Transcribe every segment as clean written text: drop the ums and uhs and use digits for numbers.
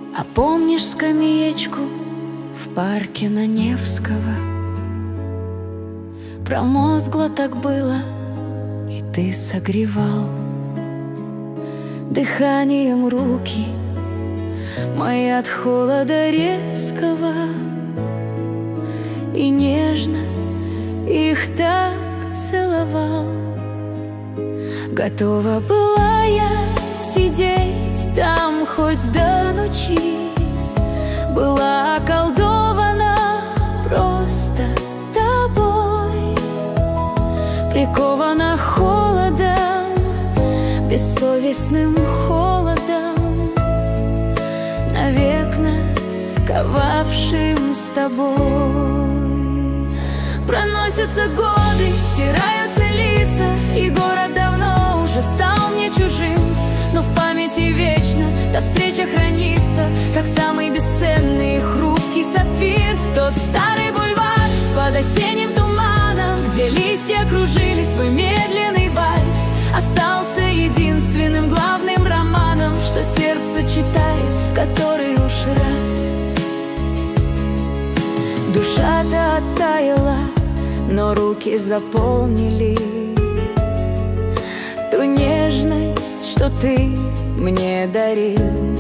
А помнишь скамеечку в парке на Невского? Промозгло так было, и ты согревал дыханием руки мои от холода резкого, и нежно их так целовал. Готова была я сидеть там хоть до ночи, была околдована просто тобой, прикована холодом, бессовестным холодом, навек нас сковавшим с тобой. Проносятся годы, стираются лица, и город давно уже стал мне чужим, но в памяти вечно та встреча хранится, как самый бесценный и хрупкий сапфир. Тот старый бульвар под осенним туманом, где листья кружили свой медленный вальс, остался единственным главным романом, что сердце читает в который уж раз. Душа-то оттаяла, но руки заполнили ту нежность, что ты мне дарил.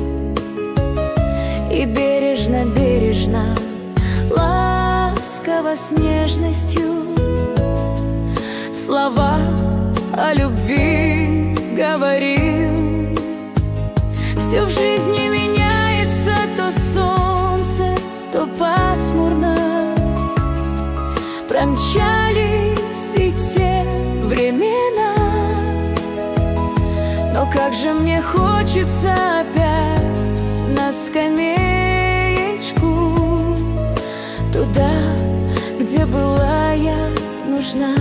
И бережно-бережно, ласково с нежностью слова о любви говорил. Все в жизни меняется, то солнце, то пасмурно. Промчались и те времена, но как же мне хочется опять на скамеечку, туда, где была я нужна.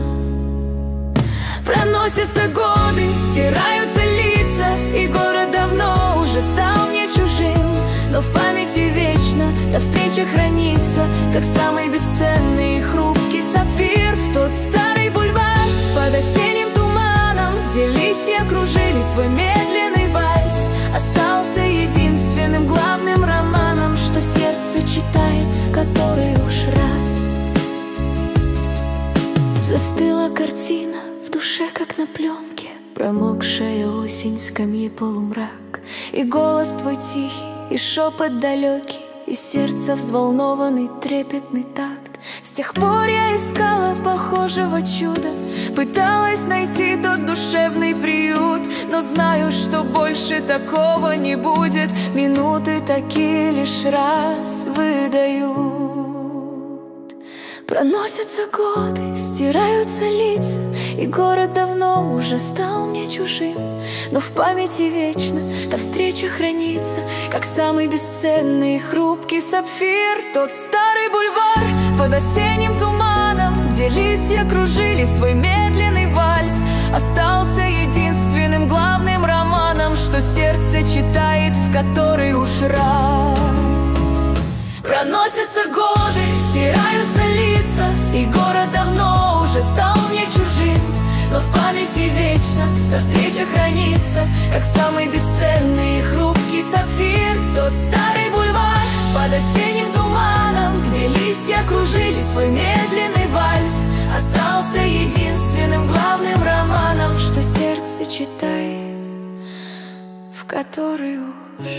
Проносятся годы, стираются лица, и город давно уже стал мне чужим, но в памяти вечно та встреча хранится, как самый бесценный и хрупкий сапфир. Тот старый бульвар под осенним туманом, где листья кружили свой медленный вальс, остался единственным главным романом, что сердце читает в который уж раз. Застыла картина в душе, как на пленке, промокшая осень, скамьи, полумрак, и голос твой тихий, и шепот далекий, и сердце взволнованный трепетный такт. С тех пор я искала похожего чуда, пыталась найти тот душевный приют, но знаю, что больше такого не будет. Минуты такие лишь раз выдают. Проносятся годы, стираются лица, и город давно уже стал мне чужим, но в памяти вечно та встреча хранится, как самый бесценный и хрупкий сапфир. Тот старый бульвар под осенним туманом, где листья кружили свой медленный вальс, остался единственным главным романом, что сердце читает в который уж раз. Проносятся годы, стираются лица, и город давно уже стал мне чужим, но в памяти вечно та встреча хранится, как самый бесценный и хрупкий сапфир. Тот старый бульвар под осенним туманом, где листья кружили свой медленный вальс, остался единственным главным романом, что сердце читает в который уж